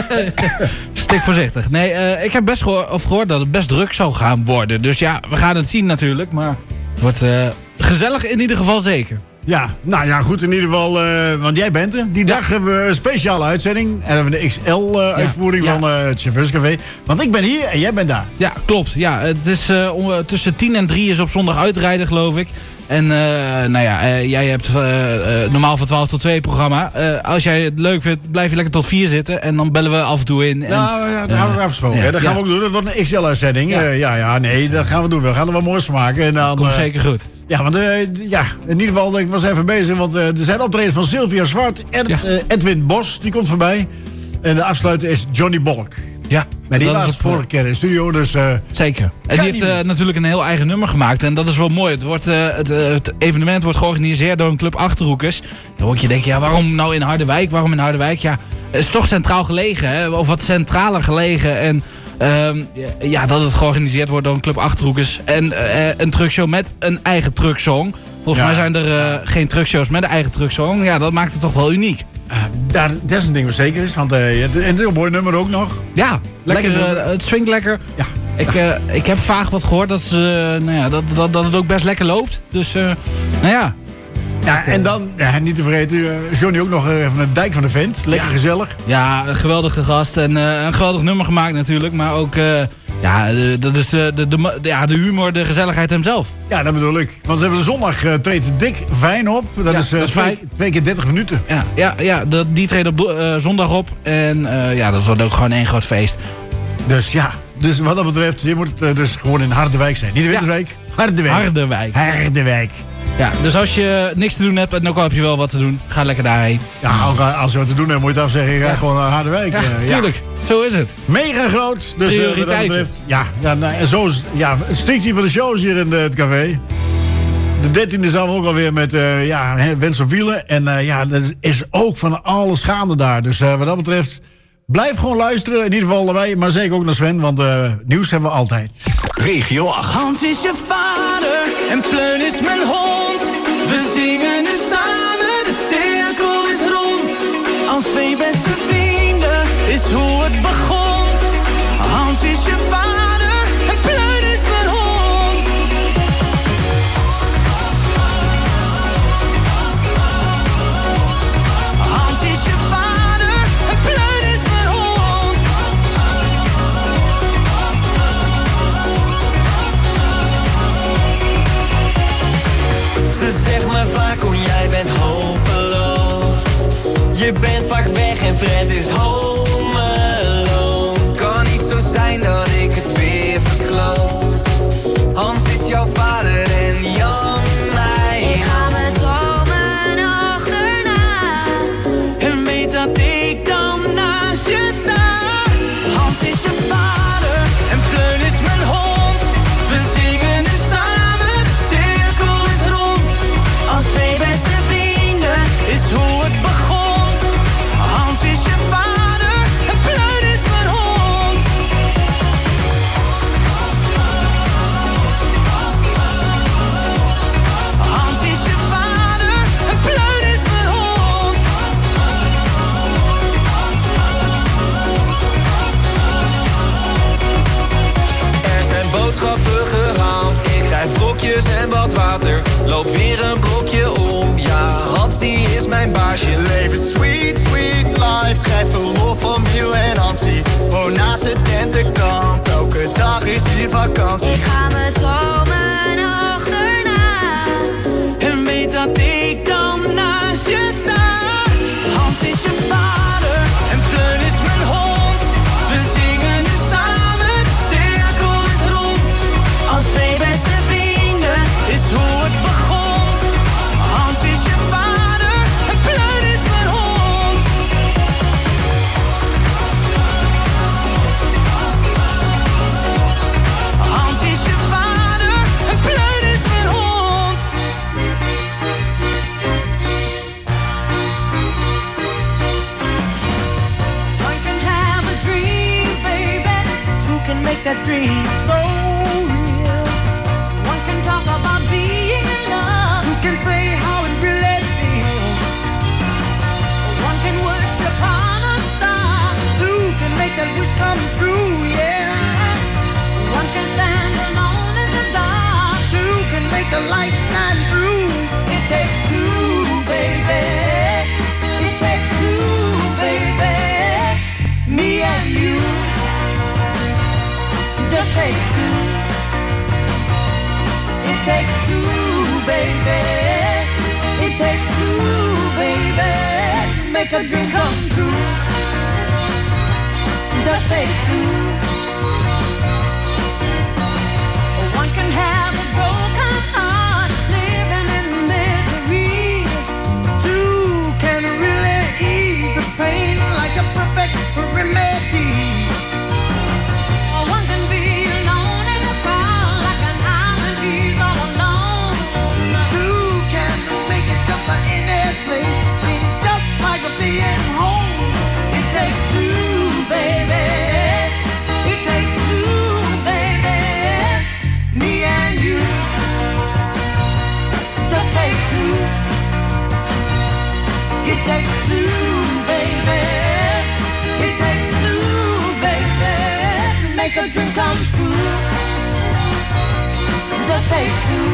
Stik voorzichtig. Nee, uh, ik heb best gehoor, of gehoord dat het best druk zou gaan worden. Dus ja, we gaan het zien natuurlijk. Maar het wordt uh, gezellig in ieder geval zeker. Ja, nou ja, goed, in ieder geval, uh, want jij bent er. Die dag ja. hebben we een speciale uitzending. En hebben we de X L-uitvoering uh, ja. van uh, het Chauffeurscafé. Want ik ben hier en jij bent daar. Ja, klopt. Ja, het is uh, om, tussen tien en drie is op zondag uitrijden, geloof ik. En uh, nou ja, uh, jij hebt uh, uh, normaal van twaalf tot twee programma. Uh, als jij het leuk vindt, blijf je lekker tot vier zitten. En dan bellen we af en toe in. En, nou, ja, dat uh, hebben we afgesproken. Ja, dat gaan ja. we ook doen. Dat wordt een X L-uitzending. Ja. Uh, ja, ja, nee, dat gaan we doen. We gaan er wat moois van maken. En dan, Komt uh, zeker goed. Ja, want uh, ja, in ieder geval, ik was even bezig. Want uh, er zijn optredens van Sylvia Zwart en ja. uh, Edwin Bos. Die komt voorbij. En de afsluiter is Johnny Bolk. Ja, maar die was vorige keer in de studio, dus... Uh, Zeker. En die heeft uh, natuurlijk een heel eigen nummer gemaakt. En dat is wel mooi. Het, wordt, uh, het, uh, het evenement wordt georganiseerd door een club Achterhoekers. Dan hoor je denken, ja, waarom nou in Harderwijk? Waarom in Harderwijk? Ja, het is toch centraal gelegen, hè? Of wat centraler gelegen. En Um, ja, dat het georganiseerd wordt door een club Achterhoekers. En uh, een truckshow met een eigen trucksong. Volgens ja. mij zijn er uh, geen truckshows met een eigen trucksong. Ja, dat maakt het toch wel uniek. Uh, daar, dat is een ding wat zeker is. Want, uh, en het is een mooi nummer ook nog. Ja, lekker, lekker uh, het swingt lekker. Ja. Ik, uh, ik heb vaag wat gehoord dat, ze, uh, nou ja, dat, dat, dat het ook best lekker loopt. Dus, uh, nou ja. Ja, en dan, ja, niet te vergeten, uh, Johnny ook nog even een Dijk van de Vent. Lekker ja. gezellig. Ja, een geweldige gast. En uh, een geweldig nummer gemaakt natuurlijk. Maar ook, uh, ja, de, dat is de, de, de, ja, de humor, de gezelligheid hemzelf. Ja, dat bedoel ik. Want ze hebben de zondag uh, treedt Dick Fijn op. Dat ja, is uh, dat twee, twee keer dertig minuten. Ja, ja, ja dat, die treedt op uh, zondag op. En uh, ja, dat wordt ook gewoon één groot feest. Dus ja, dus wat dat betreft, je moet uh, dus gewoon in Harderwijk zijn. Niet in Winterswijk, ja. Harderwijk. Harderwijk. Harderwijk. Ja, dus als je niks te doen hebt en ook al heb je wel wat te doen, ga lekker daarheen. Ja, ook als je wat te doen hebt, moet je het afzeggen. Je gaat ja. gewoon naar Harderwijk. Ja, uh, tuurlijk. Ja. Zo is het. Mega groot. Dus uh, wat dat betreft, ja, ja, nou, en zo is ja, het stikt hier van de shows hier in de, het café. De dertiende zijn we ook alweer met uh, ja, Wens van Wielen. En uh, ja, er is ook van alles gaande daar. Dus uh, wat dat betreft, blijf gewoon luisteren. In ieder geval naar wij, maar zeker ook naar Sven. Want uh, nieuws hebben we altijd. Regio acht. Hans is je vader en Pleun is mijn hond. We zingen nu samen, de cirkel is rond. Als twee beste vrienden is hoe het begon. Hans is je vader en Pleun is mijn hond. Hans is je vader en Pleun is mijn hond. Ze zegt maar vaak, oh jij bent hopeloos. Je bent vaak weg en Fred is home alone. Kan niet zo zijn dat ik het weer verkloot. Hans is jouw vader en Jan mij. Ik ga mijn dromen achterna. En weet dat ik dan naast je sta. Hans is je vader en Pleun is mijn hond. We zingen nu samen, de cirkel is rond. Als twee beste vrienden is hoe het begon. Hans is je vader en Pleun is mijn hond. Hans is je vader en Pleun is mijn hond. Er zijn boodschappen gehaald. Ik krijg blokjes en wat water. Loop weer een blokje om. Ja, Hans die is mijn baasje. Leven sweet, sweet life. Krijg verlof van Miel en Hansie. Woon naast het tentenkamp. Elke dag is hier vakantie. Ik ga mijn dromen achterna. En weet dat ik dan naast je sta. Hans is je vader en Pleun is mijn hond. We zingen nu samen, de cirkel is rond. Als twee beste vrienden is hoe het begon. Hans is je vader en Pleun is mijn hond. Hans is je vader en Pleun is mijn hond. One can have a dream, baby. Two can make that dream so real. One can talk about being in love. Two can say how it really feels. One can worship on a star. Two can make that wish come true, yeah. One can stand alone in the dark. Two can make the light shine through. It takes two, baby. It takes two, baby. Me and you. Just take two. It takes two, baby. It takes two, baby. Make a dream come true. Just take two. One can have a broken heart, living in misery. Two can really ease the pain like a perfect remedy. One can be alone in a crowd like an island, he's all alone. Two can make it just like any place, seem just like a being home. It takes two, baby. takes two, baby. It takes two, baby, to make a dream come true. Just take two.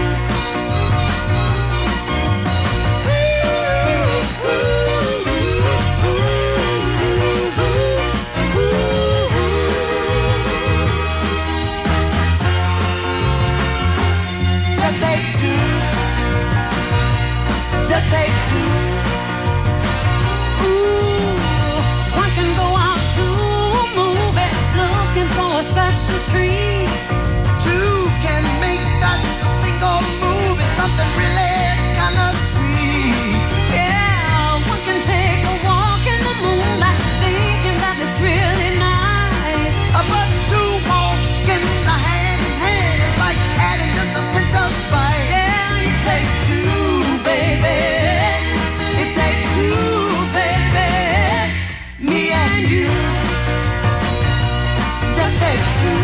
Just take two. Just take two. Ooh, one can go out to a movie looking for a special treat. Two can make that a single move. It's something really kind of sweet. Yeah, one can take a walk in the moonlight thinking that it's really nice. But two walking hand in hand is like adding just a pinch of spice. Yeah, it takes two, baby. It takes two, baby. Me and you. Just take two.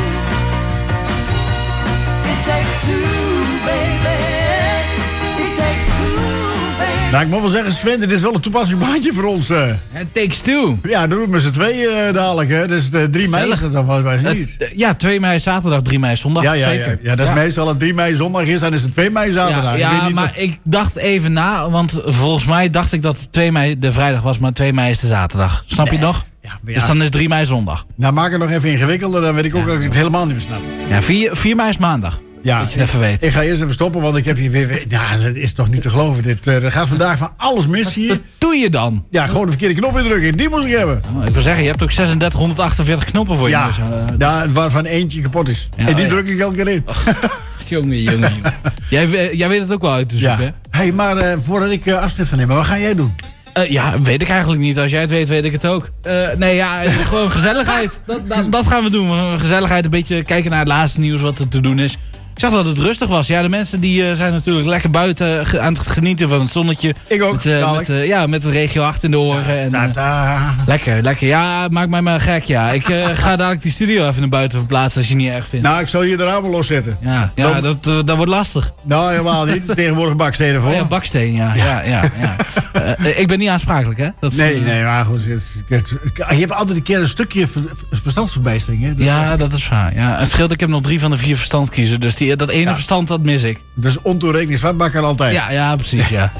It takes two, baby. It takes two, baby. Nou, ik moet wel zeggen, Sven, dit is wel een toepasselijk baantje voor ons. Uh. It takes two. Ja, dat doen we met z'n tweeën uh, dadelijk, hè. Dus uh, drie mei is dat dan volgens mij niet. Uh, ja, twee mei zaterdag, drie mei zondag, ja, ja, zeker. Ja, ja, dat is ja. meestal het drie mei zondag is, dan is het twee mei zaterdag. Ja, ik ja weet niet maar of... ik dacht even na, want volgens mij dacht ik dat twee mei de vrijdag was, maar twee mei is de zaterdag. Snap je nee. nog? Ja, ja. Dus dan is drie mei zondag. Nou, maak het nog even ingewikkelder, dan weet ik ook ja. dat ik het helemaal niet meer snap. Ja, vier mei is maandag. Ja, dat je het even weet. Ik ga eerst even stoppen, want ik heb hier weer... Ja, dat is toch niet te geloven. Dit, uh, er gaat vandaag van alles mis hier. Wat doe je dan? Ja, gewoon de verkeerde knop indrukken. Die moest ik hebben. Oh, ik wil zeggen, je hebt ook drieduizend zeshonderdachtenveertig knoppen voor je. Ja, dus, uh, ja, waarvan eentje kapot is. Ja, en die oh, ja. druk ik elke keer in. Oh, jongen, jongen. jij, jij weet het ook wel uit te zoeken, ja. Hé, hey, maar uh, voordat ik uh, afscheid ga nemen, wat ga jij doen? Uh, ja, weet ik eigenlijk niet. Als jij het weet, weet ik het ook. Uh, nee, ja, gewoon gezelligheid. Dat, dat, dat gaan we doen. Gezelligheid, een beetje kijken naar het laatste nieuws wat er te doen is. Ik zag dat het rustig was. Ja, de mensen die uh, zijn natuurlijk lekker buiten ge- aan het genieten van het zonnetje. Ik ook, met, uh, met, uh, ja, met de regio acht in de oren. Ta, en, ta, ta. Uh, lekker, lekker. Ja, maakt mij maar gek, ja. Ik uh, ga dadelijk die studio even naar buiten verplaatsen als je het niet erg vindt. Nou, ik zal hier de ramen loszetten. Ja, ja Dan... dat, uh, dat wordt lastig. Nou, helemaal niet. Tegenwoordig bakstenen voor. Oh, ja, baksteen, ja. ja. ja, ja, ja. Uh, ik ben niet aansprakelijk, hè? Dat, nee, uh, nee, maar goed. Het, het, je hebt altijd een keer een stukje ver, verstandsverbijstering, hè? Dus ja, dat is waar. Ja. Het scheelt, ik heb nog drie van de vier verstand kiezen. Dus die, dat ene ja. verstand, dat mis ik. Dus ontoerekeningsvatbaar kan altijd. Ja, ja, precies, ja.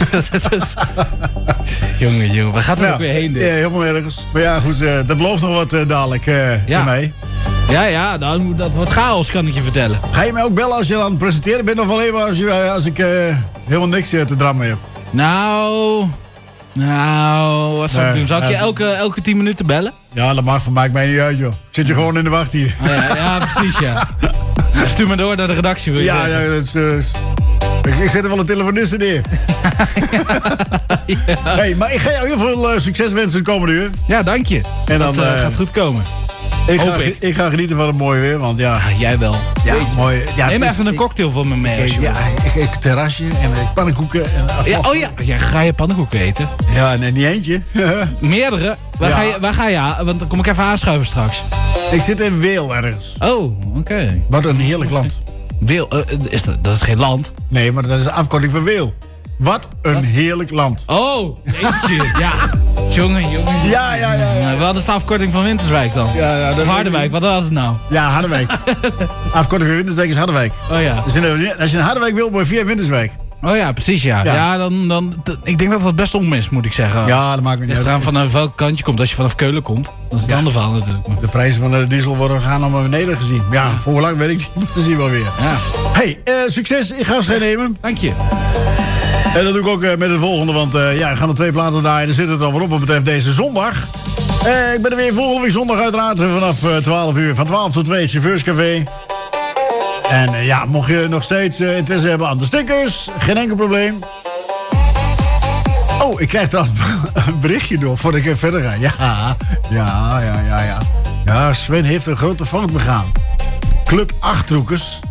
jongen, jongen. Waar gaat het ja. ook weer heen, dit? Ja, helemaal ergens. Maar ja, goed, uh, dat belooft nog wat uh, dadelijk uh, ja. voor mij. Ja, ja, nou, dat wordt chaos, kan ik je vertellen. Ga je mij ook bellen als je aan het presenteren bent? Of alleen maar als, je, als ik uh, helemaal niks uh, te drammen heb? Nou... Nou, wat zou nee, ik doen? Zal ik je elke, elke tien minuten bellen? Ja, dat mag, van maakt mij niet uit, joh. Zit je gewoon in de wacht hier. Oh, ja, ja, precies, ja. Stuur me door naar de redactie, wil je Ja, ja, dat is... Uh, ik, ik zet er wel een telefoniste neer. ja, ja. Hey, maar ik ga jou heel veel uh, succes wensen de komende uur. Ja, dank je. En dat dan, uh, uh, gaat goed komen. Ik ga, ik. ik ga genieten van het mooie weer, want ja... ja jij wel. Ja, mooi. Ja, neem is, even een cocktail voor me mee. Ik, ja, ik, ik terrasje en pannenkoeken. En, oh, ja, oh ja, ja, ga je pannenkoeken eten? Ja, nee, niet eentje. Meerdere? Waar, ja. ga je, waar ga je? Want dan kom ik even aanschuiven straks. Ik zit in Weel ergens. Oh, oké. Okay. Wat een heerlijk land. Weel, uh, is dat, dat is geen land? Nee, maar dat is de afkorting van Weel. Wat een Wat? heerlijk land. Oh, eentje, ja. Jongen, jongen. Ja, ja, ja. ja. Wat is de afkorting van Winterswijk dan? Ja, ja, of Harderwijk, wat was het nou? Ja, Harderwijk. Afkorting van Winterswijk is Harderwijk. Oh ja. Dus in, als je in Harderwijk wil, moet je via Winterswijk. Oh ja, precies ja. Ja, ja dan, dan, t- ik denk dat dat best om is, moet ik zeggen. Ja, dat maakt me niet uit. Eraan vanaf welk kant je komt. Als je vanaf Keulen komt, dan is het ja. ander verhaal natuurlijk. De prijzen van de diesel worden gaan allemaal beneden gezien. Ja, ja. voor hoe lang weet ik niet, dat zien we wel weer. Ja. Hey, uh, succes. Ik ga afscheid nemen. Dank je. En dat doe ik ook uh, met het volgende, want uh, ja, we gaan er twee platen draaien. Er zit het alweer op wat betreft deze zondag. Uh, ik ben er weer volgende week zondag uiteraard vanaf uh, twaalf uur. Van twaalf tot twee, Chauffeurscafé. En uh, ja, mocht je nog steeds uh, interesse hebben aan de stickers, geen enkel probleem. Oh, ik krijg trouwens een berichtje door voordat ik verder ga. Ja, ja, ja, ja, ja. Ja, Sven heeft een grote fout begaan. Club Achterhoekers.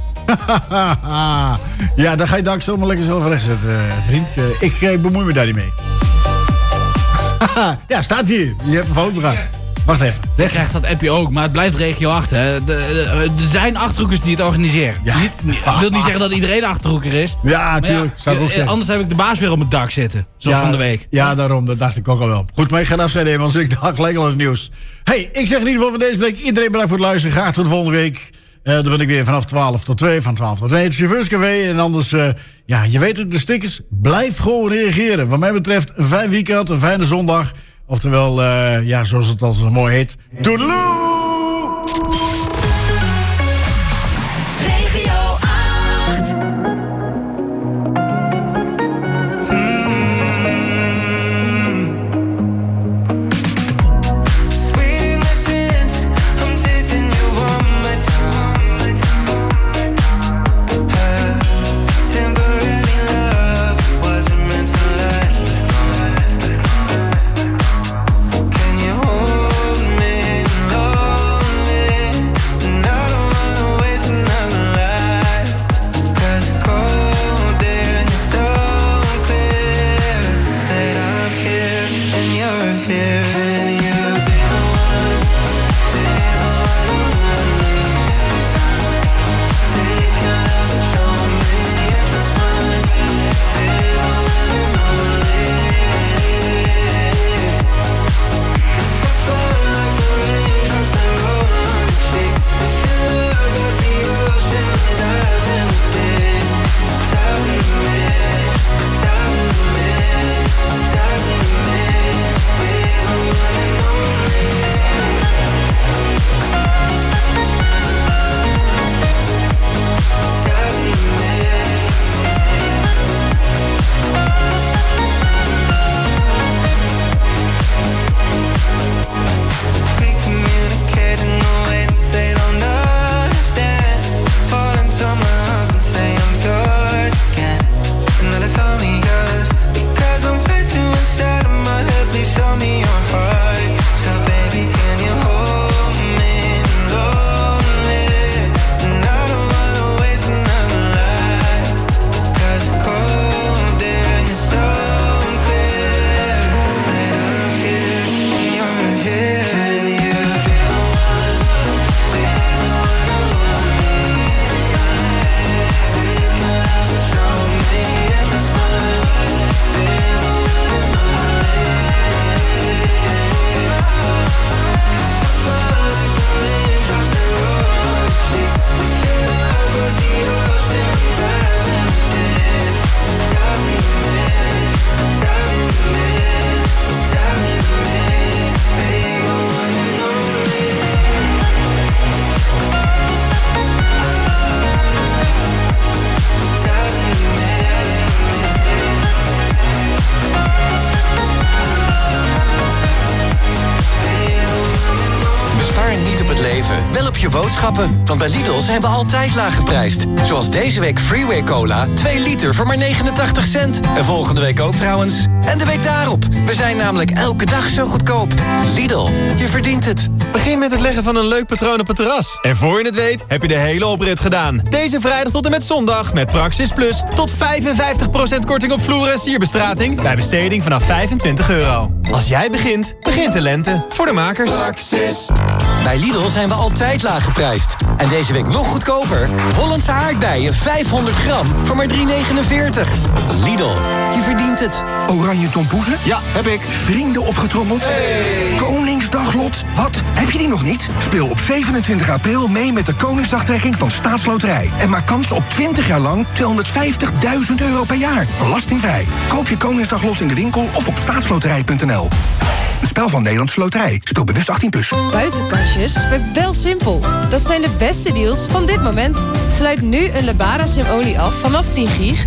Ja, dan ga je daar zomaar lekker zelf rechtzetten, uh, vriend. Uh, ik uh, bemoei me daar niet mee. Ja, staat hier. Je hebt een fout begaan. Wacht even. Je krijgt dat appje ook, maar het blijft regio acht. Hè. De, de, er zijn Achterhoekers die het organiseren. Ja. Niet, dat wil niet zeggen dat iedereen Achterhoeker is. Ja, natuurlijk. Ja, zou ik ook zeggen. anders heb ik de baas weer op het dak zitten. Zoals ja, van de week. Ja, daarom. Dat dacht ik ook al wel. Goed, maar ik ga afscheid nemen, want ik dacht gelijk al het nieuws. Hey, ik zeg in ieder geval van deze week iedereen bedankt voor het luisteren. Graag tot de volgende week. Uh, dan ben ik weer vanaf twaalf tot twee, van twaalf tot twee. Het Chauffeurscafé. En anders, uh, ja, je weet het, de stickers. Blijf gewoon reageren. Wat mij betreft, een fijn weekend, een fijne zondag. Oftewel, uh, ja, zoals het al zo mooi heet. Toedeloe! Wel op je boodschappen, want bij Lidl zijn we altijd laag geprijsd. Zoals deze week Freeway Cola, twee liter voor maar negenentachtig cent. En volgende week ook trouwens. En de week daarop. We zijn namelijk elke dag zo goedkoop. Lidl, je verdient het. Begin met het leggen van een leuk patroon op het terras. En voor je het weet, heb je de hele oprit gedaan. Deze vrijdag tot en met zondag met Praxis Plus tot vijfenvijftig procent korting op vloeren en sierbestrating bij besteding vanaf vijfentwintig euro. Als jij begint, begint de lente. Voor de makers. Praxis. Bij Lidl zijn we altijd laag geprijsd. En deze week nog goedkoper. Hollandse aardbeien vijfhonderd gram voor maar drie negenenveertig. Lidl, je verdient het. Oranje tompoezen? Ja, heb ik. Vrienden opgetrommeld? Hey. Koningsdaglot? Wat? Heb je die nog niet? Speel op zevenentwintig april mee met de Koningsdagtrekking van Staatsloterij. En maak kans op twintig jaar lang tweehonderdvijftigduizend euro per jaar. Belastingvrij. Koop je Koningsdaglot in de winkel of op staatsloterij punt n l. Een spel van Nederlandse Loterij. Speel bewust achttien plus. Buitenkastjes bij BelSimpel. Dat zijn de beste deals van dit moment. Sluit nu een Lebara Sim-olie af vanaf tien gig